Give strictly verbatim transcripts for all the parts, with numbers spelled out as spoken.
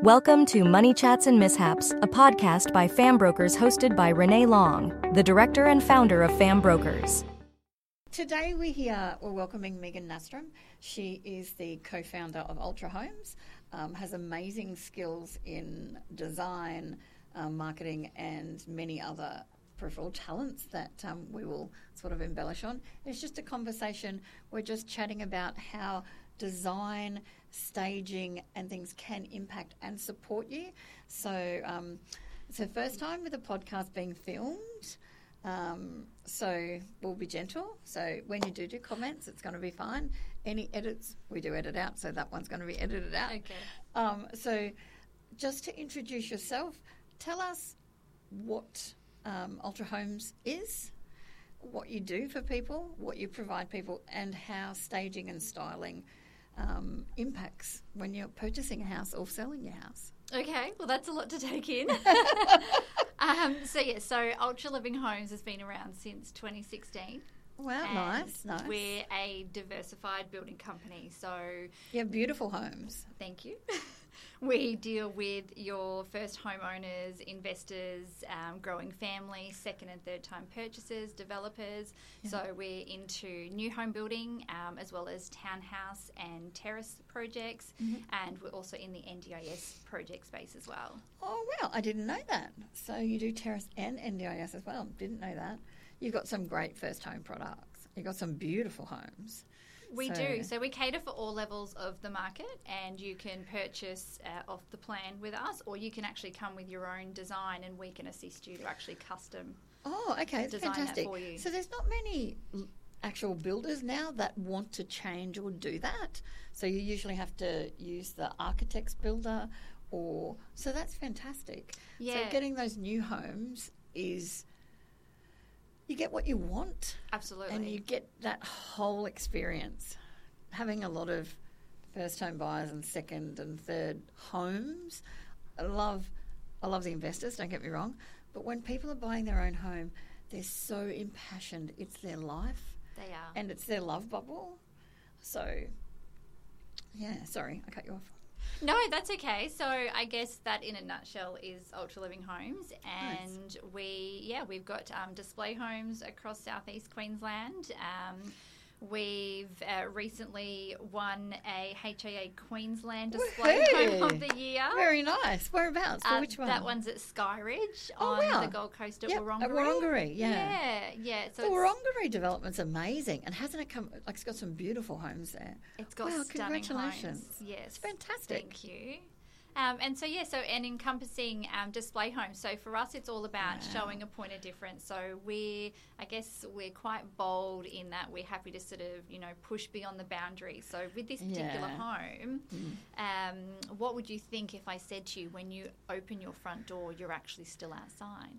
Welcome to Money Chats and Mishaps, a podcast by Fam Brokers hosted by Renee Long, the director and founder of Fam Brokers. Today we're here, we're welcoming Megan Nastrom. She is the co-founder of Ultra Homes, um, has amazing skills in design, um, marketing and many other peripheral talents that um, we will sort of embellish on. It's just a conversation. We're just chatting about how design, staging and things can impact and support you. So um, it's her first time with the podcast being filmed. Um, so we'll be gentle. So when you do do comments, it's going to be fine. Any edits, we do edit out. So that one's going to be edited out. Okay. Um, so just to introduce yourself, tell us what um, Ultra Homes is, what you do for people, what you provide people, and how staging and styling um, impacts when you're purchasing a house or selling your house. Okay, well, that's a lot to take in. um, so, yeah, so Ultra Living Homes has been around since twenty sixteen. Wow, nice, nice. We're a diversified building company, so... Yeah, beautiful homes. Thank you. We deal with your first homeowners, investors, um, growing families, second and third time purchasers, developers. Yeah. So we're into new home building um, as well as townhouse and terrace projects. Mm-hmm. And we're also in the N D I S project space as well. Oh, wow, I didn't know that. So you do terrace and N D I S as well. Didn't know that. You've got some great first home products. You've got some beautiful homes. We so. do. So we cater for all levels of the market, and you can purchase uh, off the plan with us, or you can actually come with your own design and we can assist you to actually custom Oh, okay. It's design fantastic. that for you. So there's not many actual builders now that want to change or do that. So you usually have to use the architect's builder or... So that's fantastic. Yeah. So getting those new homes is... You get what you want. Absolutely. And you get that whole experience. Having a lot of first home buyers and second and third homes. I love I love the investors, don't get me wrong. But when people are buying their own home, they're so impassioned. It's their life. They are. And it's their love bubble. So, yeah, sorry, I cut you off. No, that's okay. So I guess that in a nutshell is Ultra Living Homes, and nice. we, yeah, we've got um, display homes across southeast Queensland. Um, we've uh, recently won a H A A Queensland Display Woo-hoo! Home of the Year. Very nice. Whereabouts? Uh, which one? That one's at Skyridge oh, on wow. the Gold Coast at yep, Wurundjeri. At Wurundjeri, yeah. Yeah, yeah. So the Wurundjeri development's amazing, and hasn't it come? Like, it's got some beautiful homes there. It's got wow, stunning congratulations. homes. Yes, it's fantastic. Thank you. Um, and so, yeah, so and encompassing um, display homes. So for us, it's all about wow. showing a point of difference. So we, I guess we're quite bold in that we're happy to sort of, you know, push beyond the boundaries. So with this particular yeah. home, mm. um, what would you think if I said to you, when you open your front door, you're actually still outside?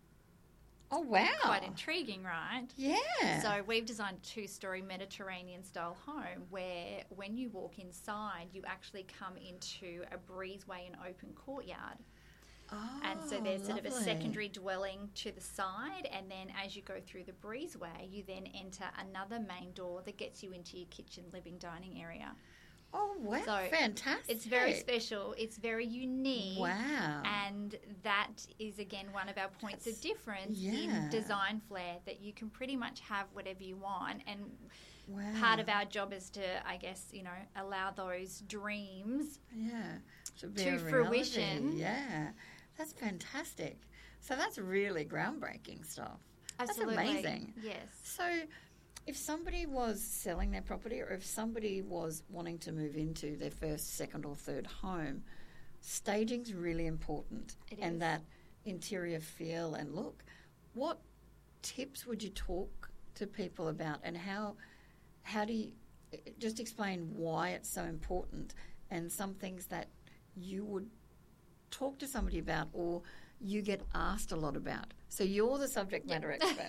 Oh, wow. Quite intriguing, right? Yeah. So we've designed a two-storey Mediterranean-style home where when you walk inside, you actually come into a breezeway and open courtyard. Oh, and so there's sort lovely. of a secondary dwelling to the side, and then as you go through the breezeway, you then enter another main door that gets you into your kitchen, living, dining area. Oh, wow. So fantastic. It's very special. It's very unique. Wow. And that is, again, one of our points That's, of difference yeah. in design flair, that you can pretty much have whatever you want. And wow. part of our job is to, I guess, you know, allow those dreams yeah. to, be to a fruition. Yeah. That's fantastic. So that's really groundbreaking stuff. Absolutely. That's amazing. Yes. So... if somebody was selling their property, or if somebody was wanting to move into their first, second or third home, staging's really important. It and is. that interior feel and look. What tips would you talk to people about, and how how do you just explain why it's so important, and some things that you would talk to somebody about or you get asked a lot about? So you're the subject matter yep. expert.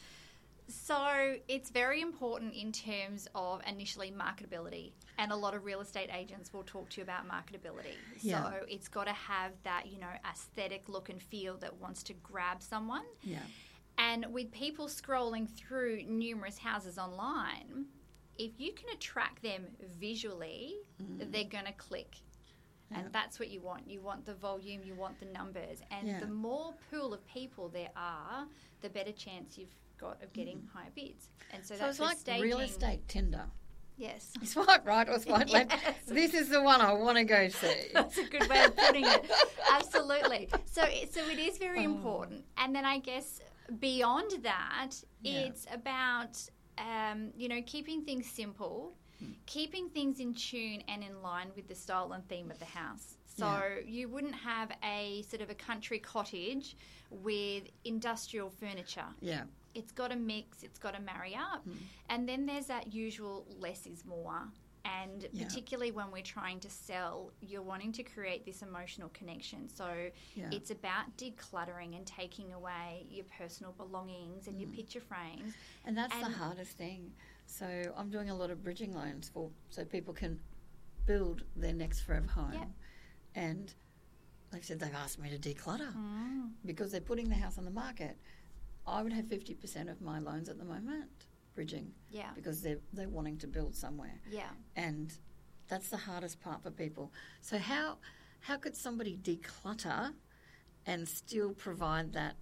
So it's very important in terms of initially marketability, and a lot of real estate agents will talk to you about marketability. Yeah. So it's got to have that, you know, aesthetic look and feel that wants to grab someone. Yeah. And with people scrolling through numerous houses online, if you can attract them visually, mm. they're going to click. And that's what you want. You want the volume, you want the numbers. And Yeah. the more pool of people there are, the better chance you've got of getting mm. higher bids. And so, so that's it's like staging. real estate Tinder. Yes. Swipe right or swipe yes. left. This is the one I want to go see. That's a good way of putting it. Absolutely. So, it, so it is very oh. important. And then I guess beyond that, yeah. it's about, um, you know, keeping things simple, hmm. keeping things in tune and in line with the style and theme of the house. So yeah. you wouldn't have a sort of a country cottage with industrial furniture. Yeah. It's got to mix, it's got to marry up. Mm. And then there's that usual less is more. And yeah. particularly when we're trying to sell, you're wanting to create this emotional connection. So yeah. it's about decluttering and taking away your personal belongings and mm. your picture frames. And that's and the hardest thing. So I'm doing a lot of bridging loans for so people can build their next forever home. Yep. And they said they've asked me to declutter mm. because they're putting the house on the market. I would have fifty percent of my loans at the moment bridging. Yeah. Because they're, they're wanting to build somewhere. Yeah. And that's the hardest part for people. So how how could somebody declutter and still provide that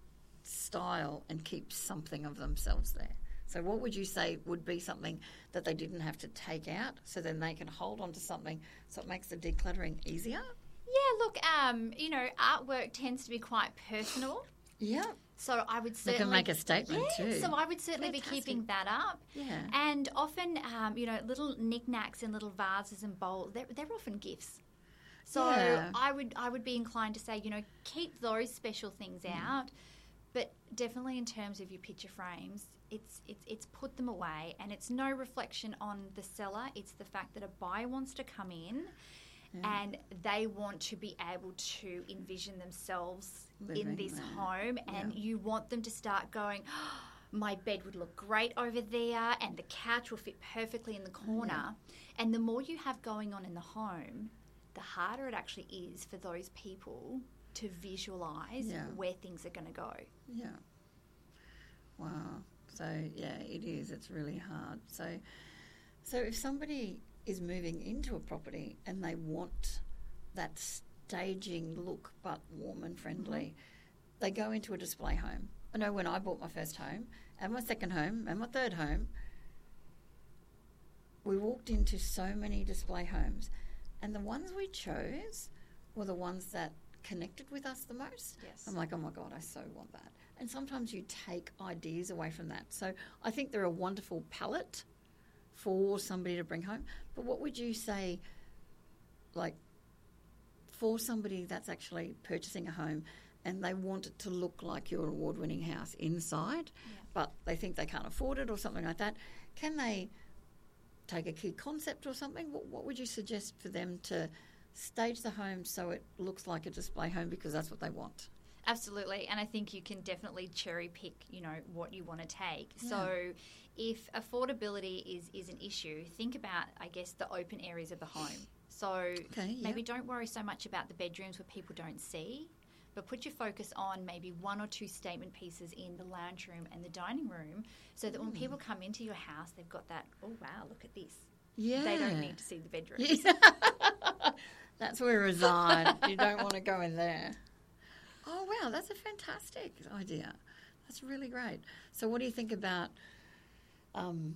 style and keep something of themselves there? So what would you say would be something that they didn't have to take out so then they can hold on to something so it makes the decluttering easier? Yeah, look, um, you know, artwork tends to be quite personal. Yeah. So I would certainly... They can make a statement yeah, too. So I would certainly Fantastic. be keeping that up. Yeah. And often, um, you know, little knickknacks and little vases and bowls, they're, they're often gifts. So yeah. I would I would be inclined to say, you know, keep those special things mm. out. But definitely in terms of your picture frames, it's, it's it's put them away, and it's no reflection on the seller. It's the fact that a buyer wants to come in yeah. and they want to be able to envision themselves Living in this there. home, and yeah. you want them to start going, oh, my bed would look great over there, and the couch will fit perfectly in the corner. Yeah. And the more you have going on in the home, the harder it actually is for those people to visualise yeah. where things are going to go. Yeah. Wow. So, yeah, it is. It's really hard. So, so if somebody is moving into a property and they want that staging look but warm and friendly, mm-hmm. they go into a display home. I know when I bought my first home and my second home and my third home, we walked into so many display homes, and the ones we chose were the ones that connected with us the most. Yes. I'm like, oh my God, I so want that. And sometimes you take ideas away from that. So I think they're a wonderful palette for somebody to bring home. But what would you say, like, for somebody that's actually purchasing a home and they want it to look like your award-winning house inside, yeah. but they think they can't afford it or something like that, can they take a key concept or something? What, what would you suggest for them to stage the home so it looks like a display home because that's what they want? Absolutely, and I think you can definitely cherry pick, you know, what you want to take. Yeah. So if affordability is, is an issue, think about, I guess, the open areas of the home. So okay, yeah. maybe don't worry so much about the bedrooms where people don't see, but put your focus on maybe one or two statement pieces in the lounge room and the dining room so that mm. when people come into your house, they've got that, oh, wow, look at this. Yeah. They don't need to see the bedrooms. Yeah. That's where we reside. You don't want to go in there. Oh, wow, that's a fantastic idea. That's really great. So what do you think about um,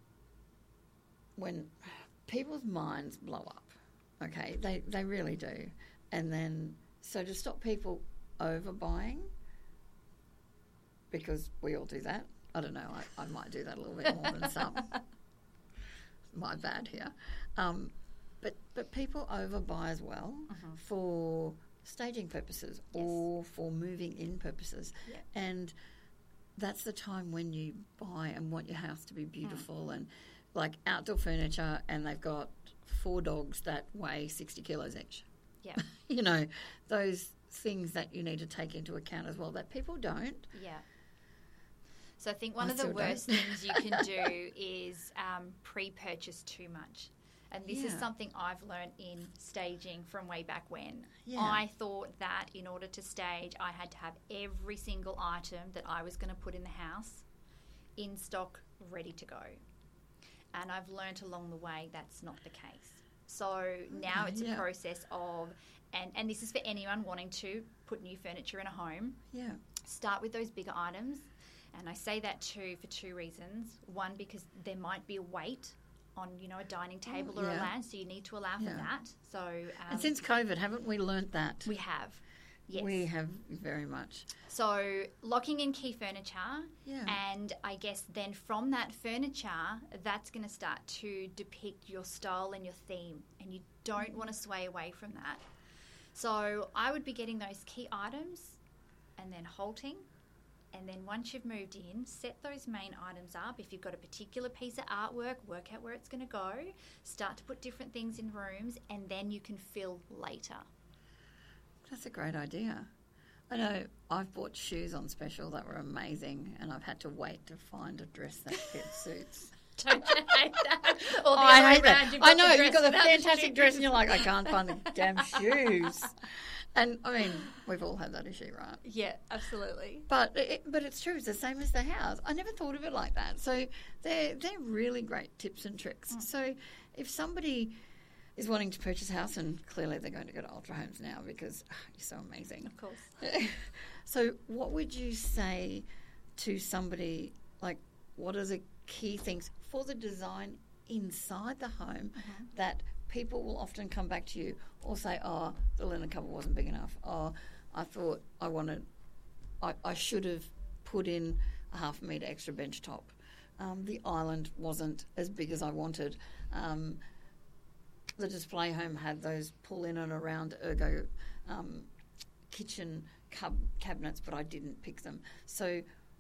when people's minds blow up? Okay, they, they really do. And then, so to stop people overbuying, because we all do that. I don't know, I, I might do that a little bit more than some. My bad here. Um, but, but people overbuy as well uh-huh. for staging purposes yes. or for moving in purposes. Yeah. And that's the time when you buy and want your house to be beautiful mm. and like outdoor furniture, and they've got four dogs that weigh sixty kilos each. Yeah. You know, those things that you need to take into account as well that people don't. Yeah. So I think one I of the worst don't. things you can do is um, pre-purchase too much. And this yeah. is something I've learned in staging from way back when. Yeah. I thought that in order to stage, I had to have every single item that I was going to put in the house in stock, ready to go. And I've learnt along the way that's not the case. So now it's yeah. a process of, and, and this is for anyone wanting to put new furniture in a home. Yeah. Start with those bigger items. And I say that too for two reasons. One, because there might be a weight on, you know, a dining table Oh, or yeah. a lounge, so you need to allow for Yeah. that. So um, And since COVID, haven't we learnt that? we have. Yes. We have very much. So locking in key furniture, Yeah. and I guess then from that furniture, that's going to start to depict your style and your theme, and you don't want to sway away from that. So I would be getting those key items and then halting, and then once you've moved in, set those main items up. If you've got a particular piece of artwork, work out where it's going to go, start to put different things in rooms, and then you can fill later. That's a great idea. I know I've bought shoes on special that were amazing, and I've had to wait to find a dress that fits suits. Don't you hate that? Or the I other hate way that. around, you've I got know the you've dress got the without the fantastic shoes. dress, and you're like, I can't find the damn shoes. And I mean, we've all had that issue, right? Yeah, absolutely. But it, but it's true. It's the same as the house. I never thought of it like that. So they're they're really great tips and tricks. Mm. So if somebody is wanting to purchase a house, and clearly they're going to go to Ultra Homes now because oh, you're so amazing. Of course. So what would you say to somebody, like, what are the key things for the design inside the home Mm-hmm. that people will often come back to you or say, oh, the linen cover wasn't big enough. Oh, I thought I wanted, I, I should have put in a half a metre extra bench top. Um, the island wasn't as big as I wanted. Um, the display home had those pull in and around ergo um, kitchen cub- cabinets, but I didn't pick them. So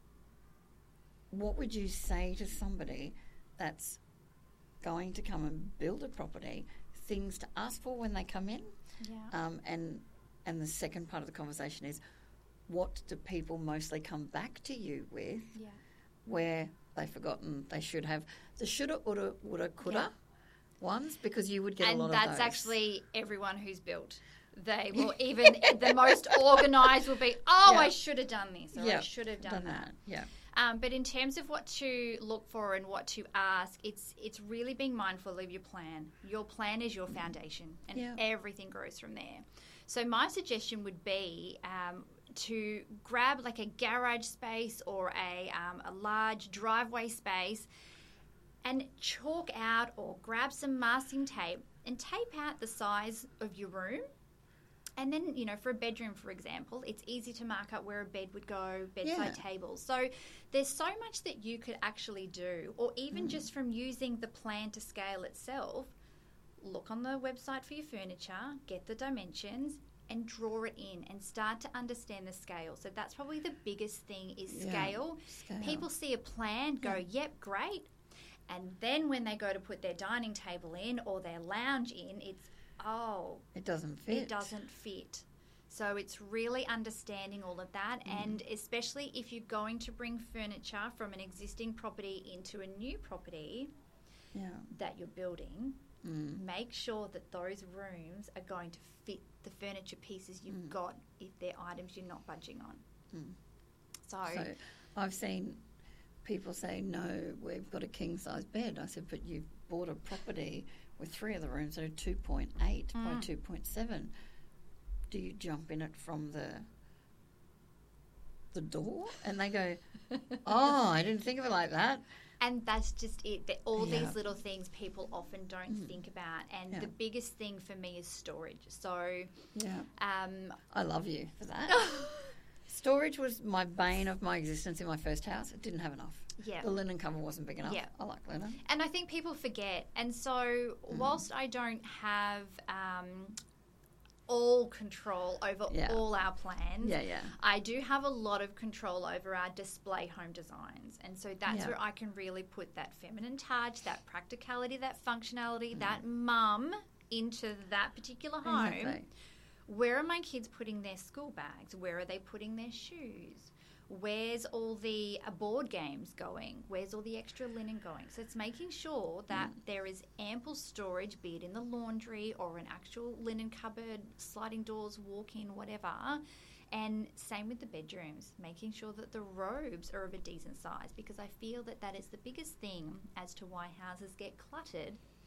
what would you say to somebody that's going to come and build a property, things to ask for when they come in? Yeah. Um, and and the second part of the conversation is, what do people mostly come back to you with Yeah. where they've forgotten they should have the shoulda, woulda, woulda, coulda Yeah. ones? Because you would get And a lot that's of those. actually everyone who's built. They will even, the most organised will be, oh, Yeah. I should have done this, or I Yeah, should have done, done that. that. Yeah. Um, but in terms of what to look for and what to ask, it's it's really being mindful of your plan. Your plan is your foundation, and Yeah. everything grows from there. So my suggestion would be um, to grab like a garage space or a um, a large driveway space, and chalk out or grab some masking tape and tape out the size of your room. And then, you know, for a bedroom, for example, it's easy to mark up where a bed would go, bedside Yeah. tables. So there's so much that you could actually do, or even just from using the plan to scale itself, look on the website for your furniture, get the dimensions, and draw it in and start to understand the scale. So that's probably the biggest thing is Yeah, scale. scale. People see a plan, go, yep, great. And then when they go to put their dining table in or their lounge in, it's, oh, It doesn't fit. it doesn't fit. So it's really understanding all of that, Mm. and especially if you're going to bring furniture from an existing property into a new property Yeah. that you're building, Mm. make sure that those rooms are going to fit the furniture pieces you've Mm. got if they're items you're not budging on. Mm. So, So I've seen people say, no, we've got a king-size bed. I said, but you've bought a property with three of the rooms that are two point eight by Mm. two point seven. Do you jump in it from the the door? And they go, oh, I didn't think of it like that. and that's just it. That all Yeah. these little things people often don't Mm. think about. And Yeah. the biggest thing for me is storage. So, Yeah. um, I love you for that. Storage was my bane of my existence in my first house. It didn't have enough. yeah. The linen cover wasn't big enough. Yeah. I like linen. And I think people forget. And so, Mm. whilst I don't have um, all control over Yeah. all our plans, Yeah, yeah. I do have a lot of control over our display home designs. And so that's Yeah. where I can really put that feminine touch, that practicality, that functionality, Mm. that mum into that particular home. Exactly. Where are my kids putting their school bags? Where are they putting their shoes? Where's all the uh, board games going? Where's all the extra linen going? So it's making sure that Mm. there is ample storage, be it in the laundry or an actual linen cupboard, sliding doors, walk-in, whatever. And same with the bedrooms, making sure that the robes are of a decent size, because I feel that that is the biggest thing as to why houses get cluttered,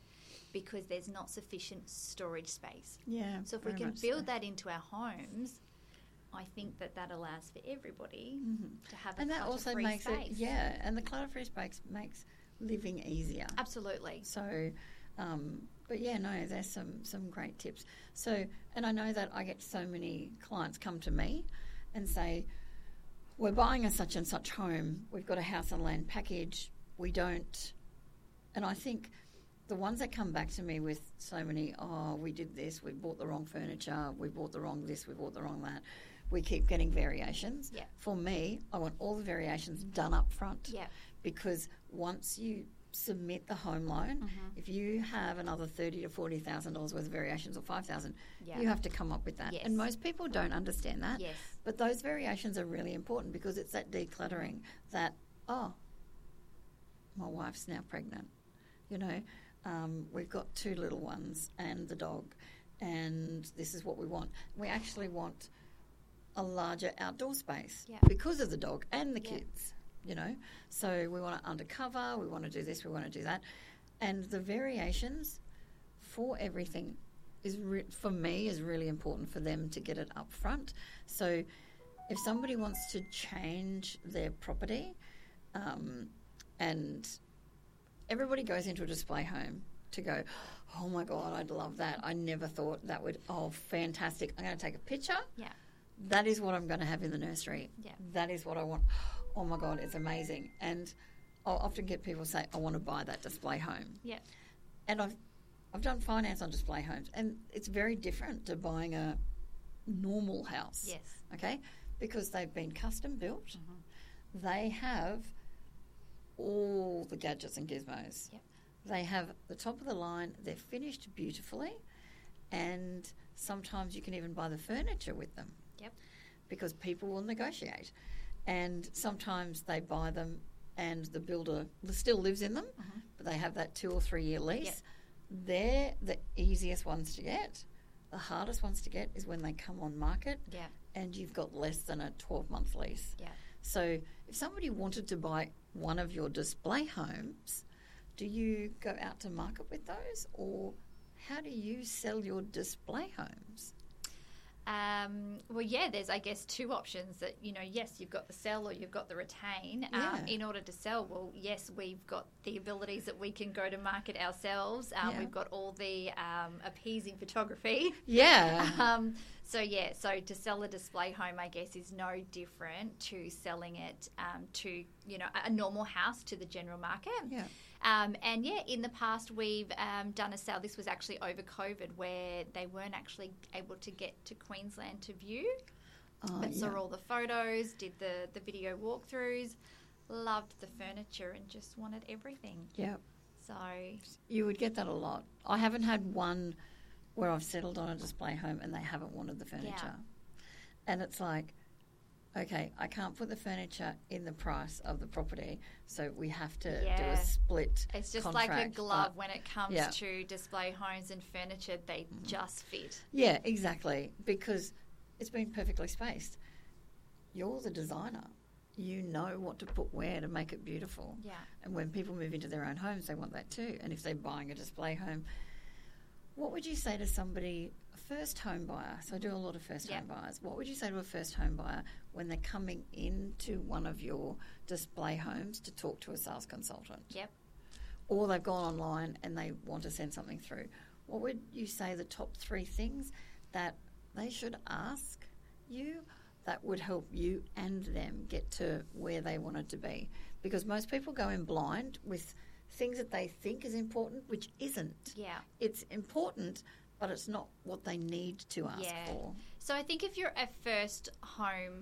because there's not sufficient storage space. Yeah. So if we very can much build so. that into our homes, I think that that allows for everybody to have a And that also clutter-free makes space. it, yeah, and the clutter-free space makes living easier. Absolutely. So, um, but yeah, no, there's some, some great tips. So, and I know that I get so many clients come to me and say, we're buying a such and such home, we've got a house and land package, we don't, and I think the ones that come back to me with so many, oh, we did this, we bought the wrong furniture, we bought the wrong this, we bought the wrong that, we keep getting variations. Yeah. For me, I want all the variations done up front. Yeah. Because once you submit the home loan, Mm-hmm. if you have another thirty to forty thousand dollars worth of variations or five thousand, Yeah. you have to come up with that. Yes. And most people don't understand that. Yes. But those variations are really important because it's that decluttering that, oh, my wife's now pregnant. You know, um, we've got two little ones and the dog, and this is what we want. We actually want a larger outdoor space Yeah. because of the dog and the Yeah. kids, you know. So we want to undercover, we want to do this, we want to do that. And the variations for everything is re- for me is really important for them to get it up front. So if somebody wants to change their property, um, and everybody goes into a display home to go, oh my God, I'd love that. I never thought that would, oh, fantastic. I'm going to take a picture. Yeah. That is what I'm going to have in the nursery. Yeah. That is what I want. Oh my God, it's amazing. And I'll often get people say, I want to buy that display home. Yeah. And I've I've done finance on display homes, and it's very different to buying a normal house. Yes. Okay? Because they've been custom built. They have all the gadgets and gizmos. Yep. They have the top of the line. They're finished beautifully, and sometimes you can even buy the furniture with them. Yep. Because people will negotiate, and sometimes they buy them, and the builder still lives in them, but they have that two or three year lease. Yep. They're the easiest ones to get. The hardest ones to get is when they come on market, Yeah. and you've got less than a twelve month lease. Yeah. So if somebody wanted to buy one of your display homes, do you go out to market with those, or how do you sell your display homes? Um, well, yeah, there's, I guess, two options that, you know, yes, you've got the sell or you've got the retain. Um, Yeah. In order to sell, well, yes, we've got the abilities that we can go to market ourselves. Um, Yeah. We've got all the um, appeasing photography. Yeah. Um, so, yeah, so to sell a display home, I guess, is no different to selling it um, to, you know, a normal house to the general market. Yeah. Um, and yeah, in the past we've um, done a sale. This was actually over COVID, where they weren't actually able to get to Queensland to view, Oh, but yeah. saw all the photos, did the, the video walkthroughs, loved the furniture and just wanted everything. Yeah. So You would get that a lot. I haven't had one where I've settled on a display home and they haven't wanted the furniture. And it's like, okay, I can't put the furniture in the price of the property, so we have to do Yeah. a split it's just contract. like a glove But- when it comes yeah. to display homes and furniture, they just fit. Yeah, exactly, because it's been perfectly spaced. You're the designer. You know what to put where to make it beautiful. Yeah. And when people move into their own homes, they want that too. And if they're buying a display home, what would you say to somebody, a first home buyer? So I do a lot of first Yeah. home buyers. What would you say to a first home buyer when they're coming into one of your display homes to talk to a sales consultant? Yep. Or they've gone online and they want to send something through. What would you say the top three things that they should ask you that would help you and them get to where they wanted to be? Because most people go in blind with things that they think is important, which isn't. Yeah. It's important, but it's not what they need to ask Yeah. for. So I think if you're a first home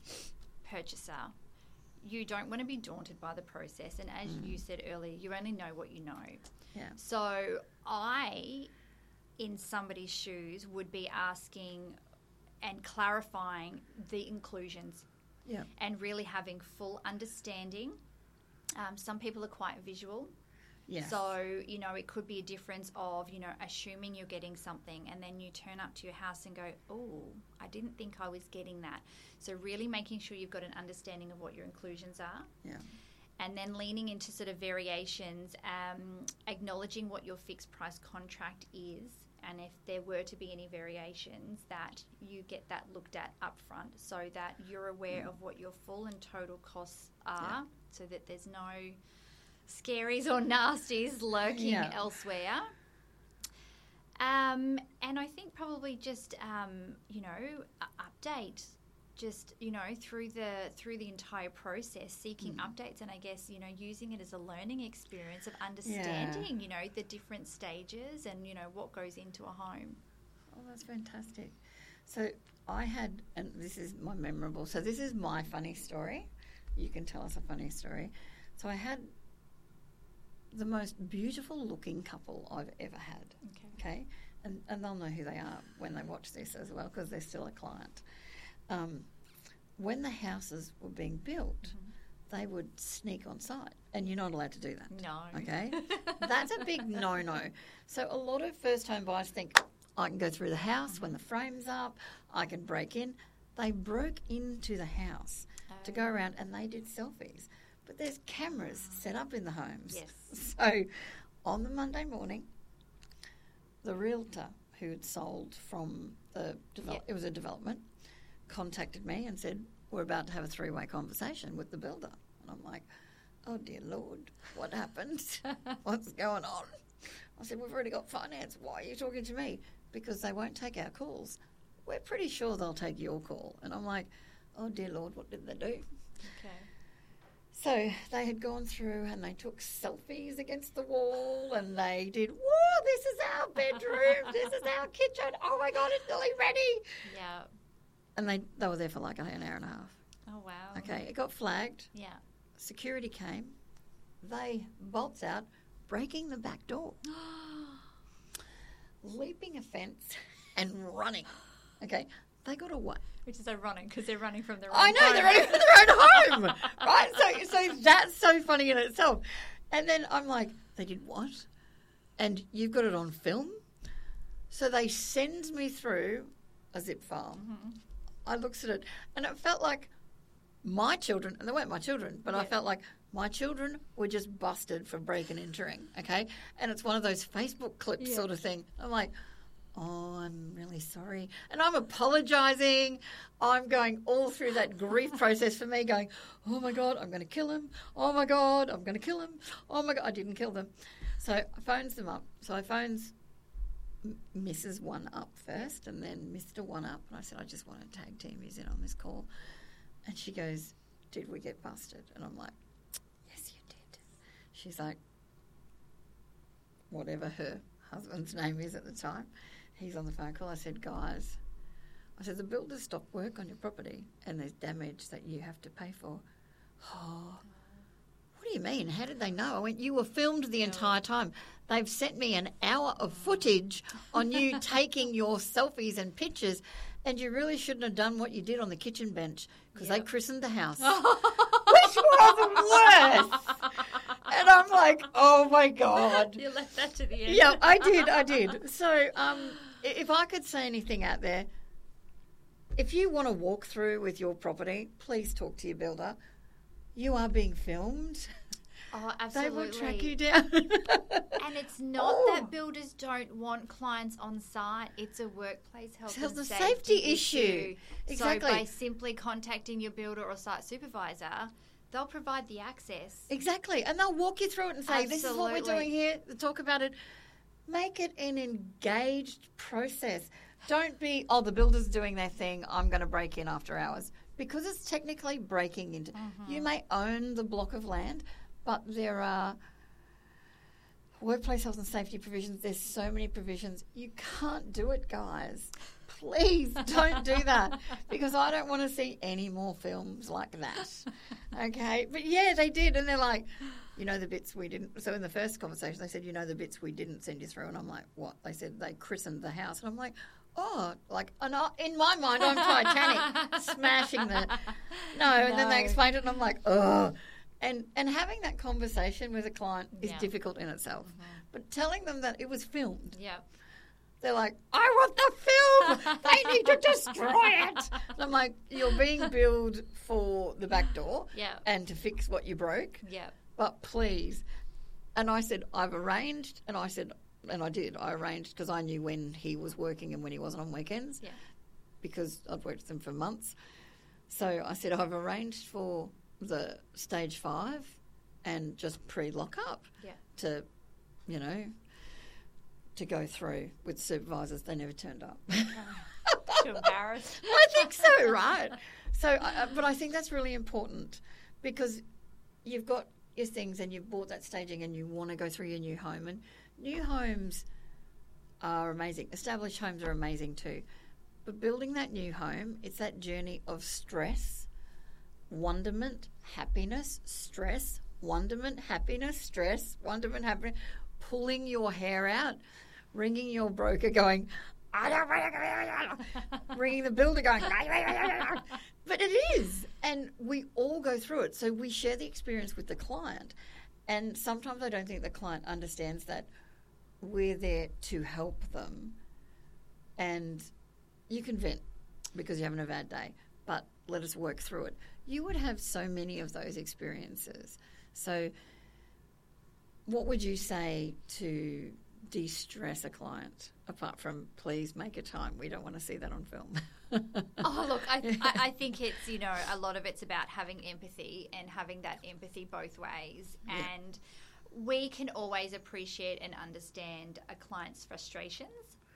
purchaser, you don't want to be daunted by the process. And as you said earlier, you only know what you know. Yeah. So I, in somebody's shoes, would be asking and clarifying the inclusions Yeah. and really having full understanding. Um, some people are quite visual. Yeah. So, you know, it could be a difference of, you know, assuming you're getting something and then you turn up to your house and go, oh, I didn't think I was getting that. So really making sure you've got an understanding of what your inclusions are. Yeah. and then leaning into sort of variations, um, acknowledging what your fixed price contract is, and if there were to be any variations, that you get that looked at up front so that you're aware mm. of what your full and total costs are, yeah. so that there's no scaries or nasties lurking yeah. elsewhere. Um, and I think probably just, um, you know, update just, you know, through the through the entire process, seeking mm. updates, and I guess, you know, using it as a learning experience of understanding, yeah. you know, the different stages and, you know, what goes into a home. Oh, that's fantastic. So I had, and this is my memorable, so this is my funny story. You can tell us a funny story. So I had the most beautiful looking couple I've ever had. Okay. Okay. And, and they'll know who they are when they watch this as well, because they're still a client. Um, when the houses were being built, mm-hmm. they would sneak on site, and you're not allowed to do that. No. Okay? That's a big no-no. So a lot of first-home buyers think, I can go through the house mm-hmm. when the frame's up, I can break in. They broke into the house oh. to go around, and they did selfies. But there's cameras oh. set up in the homes. Yes. So on the Monday morning, the realtor who had sold from the develop- yep. it was a development, contacted me and said, we're about to have a three-way conversation with the builder. And I'm like, oh, dear Lord, what happened? What's going on? I said, we've already got finance. Why are you talking to me? Because they won't take our calls. We're pretty sure they'll take your call. And I'm like, oh, dear Lord, what did they do? Okay. So they had gone through and they took selfies against the wall and they did, whoa, this is our bedroom, this is our kitchen, oh my God, it's nearly ready. Yeah. And they, they were there for like an hour and a half. Oh, wow. Okay, it got flagged. Yeah. Security came. They bolts out, breaking the back door. Leaping a fence and running. Okay, they got away. Which is ironic because they're running from their own I know, home. they're running from their own home. Right? So, so that's so funny in itself. And then I'm like, they did what? And you've got it on film? So they send me through a zip file. Mm-hmm. I looked at it and it felt like my children, and they weren't my children, but yeah. I felt like my children were just busted for break and entering, okay? And it's one of those Facebook clips yeah. sort of thing. I'm like, oh, I'm really sorry. And I'm apologising. I'm going all through that grief process for me going, oh, my God, I'm going to kill him. Oh, my God, I'm going to kill him. Oh, my God, I didn't kill them. So I phones them up. So I phones Missus One Up first and then Mister One Up. And I said, I just want to tag team you in on this call. And she goes, did we get busted? And I'm like, yes, you did. She's like, whatever her husband's name is at the time. He's on the phone call. I said, guys, I said, the builders stopped work on your property and there's damage that you have to pay for. Oh, what do you mean? How did they know? I went, you were filmed the entire time. They've sent me an hour of footage on you taking your selfies and pictures, and you really shouldn't have done what you did on the kitchen bench because yep. they christened the house, which was worse. And I'm like, oh, my God. You left that to the end. Yeah, I did, I did. So um, if I could say anything out there, if you want to walk through with your property, please talk to your builder. You are being filmed. Oh, absolutely. They will track you down. And it's not oh. that builders don't want clients on site. It's a workplace health health and safety, safety issue. issue. Exactly. So by simply contacting your builder or site supervisor, they'll provide the access. Exactly. And they'll walk you through it and say, Absolutely. this is what we're doing here. They'll talk about it. Make it an engaged process. Don't be, oh, the builder's doing their thing. I'm going to break in after hours. Because it's technically breaking into... Mm-hmm. You may own the block of land, but there are workplace health and safety provisions. There's so many provisions. You can't do it, guys. Please don't do that because I don't want to see any more films like that. Okay? But, yeah, they did. And they're like, you know the bits we didn't... So in the first conversation, they said, you know the bits we didn't send you through. And I'm like, what? They said they christened the house. And I'm like... Oh, like, and I, in my mind, I'm Titanic, smashing the... No, and no. then they explained it, and I'm like, oh. And and having that conversation with a client is yeah. difficult in itself. Mm-hmm. But telling them that it was filmed, yeah. They're like, I want the film. They need to destroy it. And I'm like, you're being billed for the back door Yeah. and to fix what you broke. Yeah. But please. And I said, I've arranged. And I said, and I did. I arranged because I knew when he was working and when he wasn't on weekends. Yeah. Because I've worked with him for months. So I said, I've arranged for the stage five and just pre-lock-up Yeah. to, you know, to go through with supervisors. They never turned up. Too embarrassed. I think so, right? So, uh, but I think that's really important because you've got your things and you've bought that staging and you want to go through your new home. And new homes are amazing. Established homes are amazing too. But building that new home, it's that journey of stress, wonderment, happiness, stress, wonderment, happiness, stress, wonderment, happiness, pulling your hair out, ringing your broker going, I don't want to go, ringing the builder going, but it is. And we all go through it. So we share the experience with the client. And sometimes I don't think the client understands that we're there to help them. And you can vent because you're having a bad day, but let us work through it. You would have so many of those experiences. So what would you say to de-stress a client, apart from please make a time? We don't want to see that on film. Oh, look, I, I, I think it's, you know, a lot of it's about having empathy and having that empathy both ways. Yeah. And we can always appreciate and understand a client's frustrations.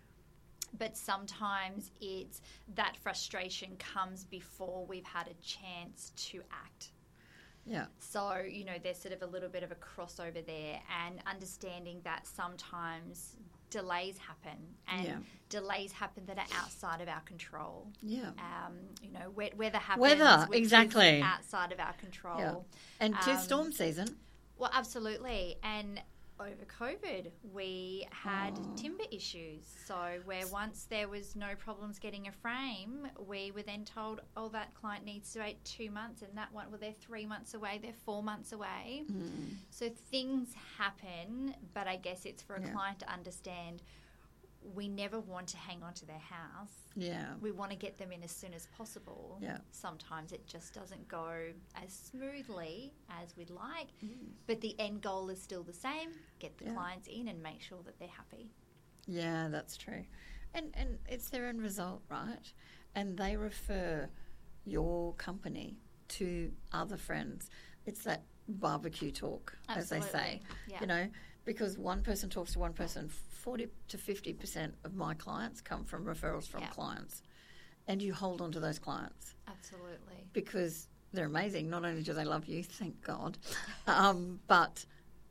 But sometimes it's that frustration comes before we've had a chance to act. Yeah. So, you know, there's sort of a little bit of a crossover there, and understanding that sometimes delays happen and Yeah. delays happen that are outside of our control. Yeah. Um, you know, we- weather happens. Weather, which is exactly. outside of our control. Yeah. And to Um, storm season. Well, absolutely. And over COVID, we had Oh. timber issues. So where once there was no problems getting a frame, we were then told, oh, that client needs to wait two months and that one, well, they're three months away, they're four months away. Mm. So things happen, but I guess it's for a Yeah. client to understand we never want to hang on to their house. Yeah. We want to get them in as soon as possible. Yeah. Sometimes it just doesn't go as smoothly as we'd like, Mm. but the end goal is still the same. Get the Yeah. clients in and make sure that they're happy. Yeah, that's true. And and it's their end result, right? And they refer your company to other friends. It's that barbecue talk, as they say. Absolutely. Yeah. You know, because one person talks to one person, forty to fifty percent of my clients come from referrals from Yeah. clients. And you hold on to those clients Absolutely. because they're amazing. Not only do they love you, thank God, um, but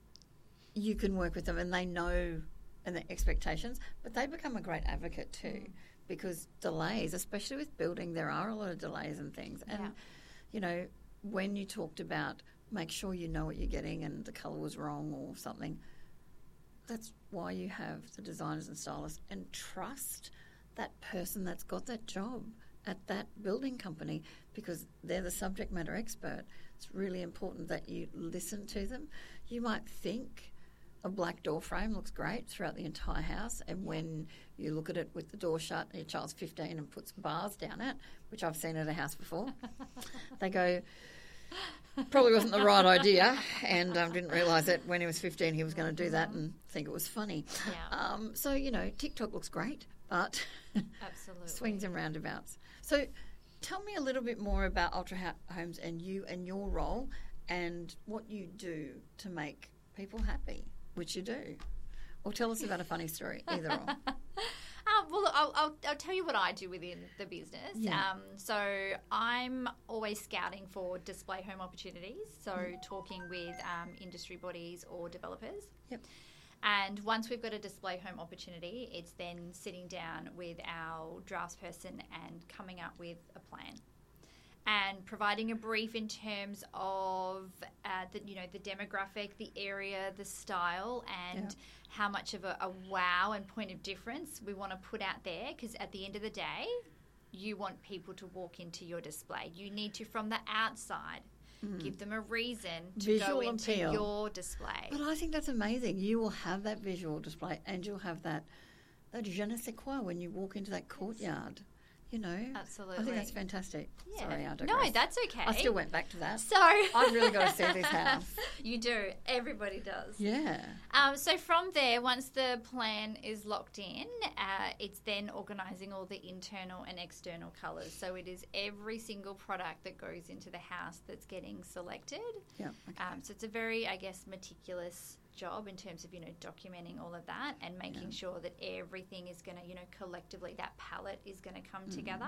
you can work with them and they know and their expectations, but they become a great advocate too Mm. because delays, especially with building, there are a lot of delays and things. And, Yeah. you know, when you talked about make sure you know what you're getting and the colour was wrong or something, that's why you have the designers and stylists, and trust that person that's got that job at that building company because they're the subject matter expert. It's really important that you listen to them. You might think a black door frame looks great throughout the entire house, and when you look at it with the door shut and your child's fifteen and puts bars down it, which I've seen at a house before, they go, probably wasn't the right idea, and um, didn't realise that when he was fifteen he was going to do that and think it was funny. Yeah. Um, so, you know, TikTok looks great, but Absolutely. swings and roundabouts. So tell me a little bit more about Ultra Homes and you and your role and what you do to make people happy, which you do. Or tell us about a funny story, either or. Um, well, look, I'll, I'll, I'll tell you what I do within the business. Yeah. Um, so I'm always scouting for display home opportunities, so Mm. talking with um, industry bodies or developers. Yep. And once we've got a display home opportunity, it's then sitting down with our draftsperson and coming up with a plan. And providing a brief in terms of uh, the, you know, the demographic, the area, the style, and Yeah. how much of a, a wow and point of difference we want to put out there. Because at the end of the day, you want people to walk into your display. You need to, from the outside, give them a reason to Visual go into appeal. your display. But I think that's amazing. You will have that visual display and you'll have that that je ne sais quoi when you walk into that courtyard. You know, Absolutely. I think that's fantastic. Yeah. Sorry, I digress. No, that's okay. I still went back to that. So I've really got to see this house. You do. Everybody does. Yeah. Um, so from there, once the plan is locked in, uh, it's then organising all the internal and external colours. So it is every single product that goes into the house that's getting selected. Yeah. Okay. Um, so it's a very, I guess, meticulous job in terms of, you know, documenting all of that and making Yeah. sure that everything is going to, you know, collectively, that palette is going to come Mm-hmm. together.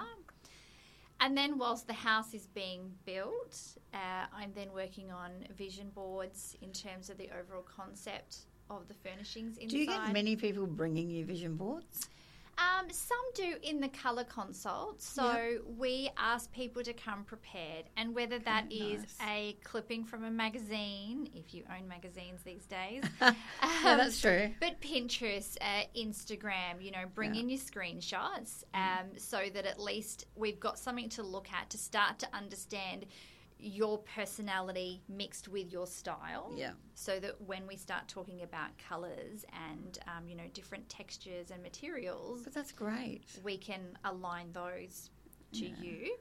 And then whilst the house is being built, uh, I'm then working on vision boards in terms of the overall concept of the furnishings inside. Do you get many people bringing you vision boards? Um, some do in the colour consult. So Yep. we ask people to come prepared, and whether that Okay, is nice. a clipping from a magazine, if you own magazines these days. Yeah, um, that's true. But Pinterest, uh, Instagram, you know, bring Yeah. in your screenshots um, so that at least we've got something to look at to start to understand your personality mixed with your style. Yeah. So that when we start talking about colours and, um, you know, different textures and materials, But that's great. we can align those to Yeah. you.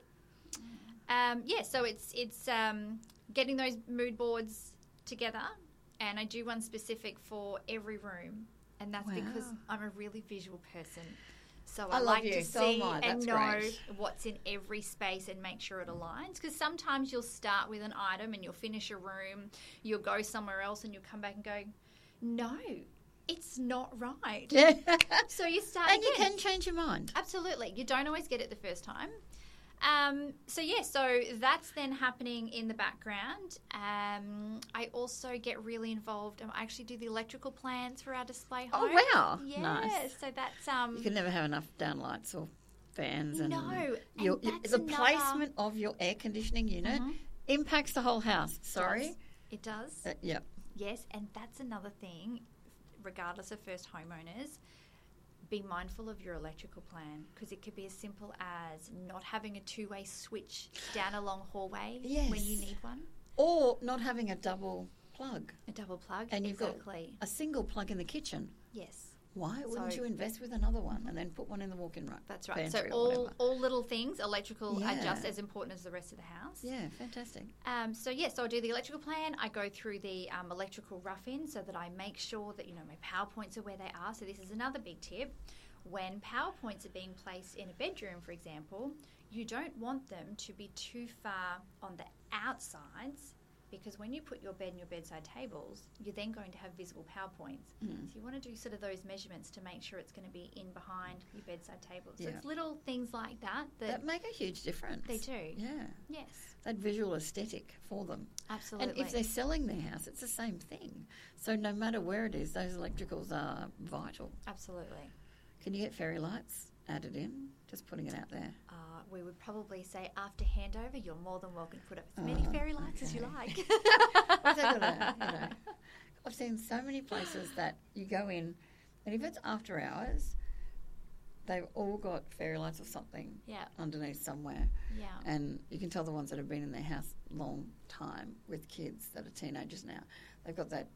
Um, yeah, so it's it's um, getting those mood boards together, and I do one specific for every room, and that's because Wow. I'm a really visual person. So I I, love like you. to So see am I. and That's know great. what's in every space and make sure it aligns. Because sometimes you'll start with an item and you'll finish a room, you'll go somewhere else and you'll come back and go, no, it's not right. Yeah. So you start And you again. can change your mind. Absolutely. You don't always get it the first time. Um, so, yeah, so that's then happening in the background. Um, I also get really involved. I actually do the electrical plans for our display Oh, home. wow. Yeah, Nice. so that's... Um, You can never have enough downlights or fans. And No, and your, that's the another- placement of your air conditioning unit Mhm. impacts the whole house. Sorry. It does. Uh, yep. Yes, and that's another thing, regardless of first homeowners, be mindful of your electrical plan, because it could be as simple as not having a two-way switch down a long hallway when you Yes. need one. Or not having a double plug. A double plug. And you've exactly. got a single plug in the kitchen. Yes. Why wouldn't So- you invest with another one and then put one in the walk-in room? That's right. So pantry or all, whatever? all little things, electrical are Yeah. just as important as the rest of the house. Yeah, fantastic. Um, so yeah, so I do the electrical plan. I go through the um, electrical rough-in so that I make sure that, you know, my power points are where they are. So this is another big tip. When power points are being placed in a bedroom, for example, you don't want them to be too far on the outsides, because when you put your bed and your bedside tables, you're then going to have visible power points. Mm. So you want to do sort of those measurements to make sure it's going to be in behind your bedside table. So Yeah. it's little things like that that, That make a huge difference. they do. Yeah. Yes, That visual aesthetic for them. absolutely. And if they're selling their house, it's the same thing. So no matter where it is, those electricals are vital. Absolutely. Can you get fairy lights added in? Just putting it out there. Uh, we would probably say after handover, you're more than welcome to put up as many Oh, fairy lights as you okay. like. I've got a- you know, I've seen so many places that you go in, and if it's after hours, they've all got fairy lights or something Yeah, underneath somewhere. yeah. And you can tell the ones that have been in their house a long time with kids that are teenagers now. They've got that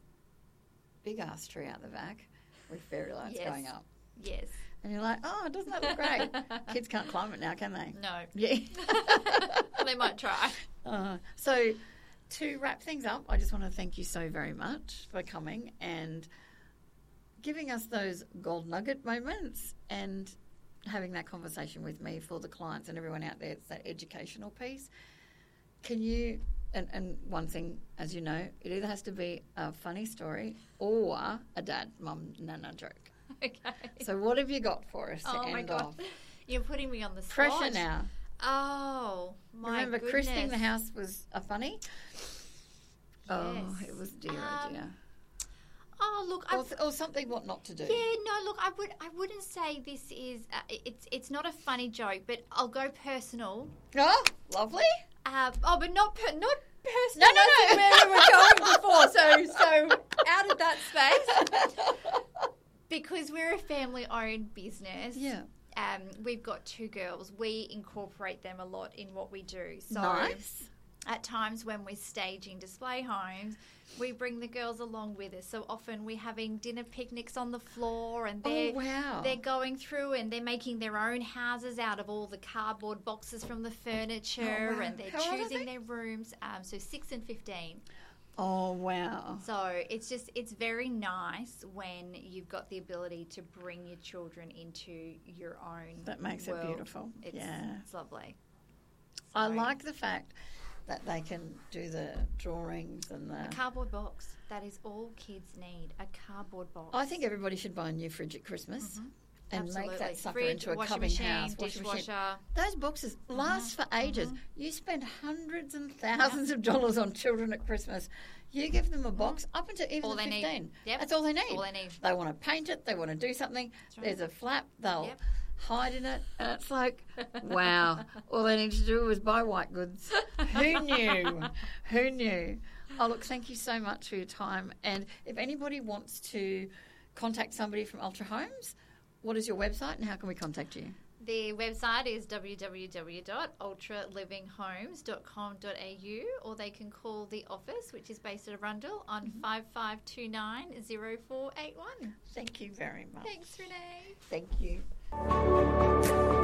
big ass tree out the back with fairy lights Yes. going up. Yes. And you're like, oh, doesn't that look great? Kids can't climb it now, can they? No. Yeah. They might try. Uh, so to wrap things up, I just want to thank you so very much for coming and giving us those gold nugget moments and having that conversation with me for the clients and everyone out there. It's that educational piece. Can you, and, and one thing, as you know, it either has to be a funny story or a dad, mum, nana joke. Okay. So what have you got for us to Oh end my god, off? you're putting me on the spot. Pressure now. Oh my Remember, goodness. christening the house was a funny? Oh, Yes. it was dear, oh Um, dear. Oh look, Or, I've, th- or something what not to do. yeah, no, look, I would, I wouldn't say this is, uh, it's, it's not a funny joke, but I'll go personal. Oh, lovely. Uh, oh, but not, per, not personal. No, no, That's no. where we were going before. So, so out of that space, because we're a family-owned business. Yeah. Um, we've got two girls. We incorporate them a lot in what we do. So, Nice. at times when we're staging display homes, we bring the girls along with us. So often we're having dinner picnics on the floor, and they're, Oh, wow. they're going through and they're making their own houses out of all the cardboard boxes from the furniture, Oh, wow. and they're How old are choosing they? their rooms. Um, so six and fifteen. Oh, wow. So it's just, it's very nice when you've got the ability to bring your children into your own That makes world. it beautiful. It's, Yeah. it's lovely. I So, like the fact that they can do the drawings and a the... cardboard box. That is all kids need, a cardboard box. I think everybody should buy a new fridge at Christmas and Absolutely. make that sucker Fridge, into a washing clubbing machine, house. Washing dishwasher. machine. Those boxes last for ages. You spend hundreds and thousands of dollars on children at Christmas. You give them a box up until even All the they need. fifteen. Yep. That's all they need. All they need. They want to paint it. They want to do something. right. There's a flap. They'll Yep. hide in it. And it's like, wow. All they need to do was buy white goods. Who knew? Who knew? Oh, look, thank you so much for your time. And if anybody wants to contact somebody from Ultra Homes, what is your website and how can we contact you? The website is w w w dot ultra living homes dot com dot a u, or they can call the office, which is based at Arundel, on five five two nine, zero four eight one. Thanks very much. Thanks, Renee. Thank you.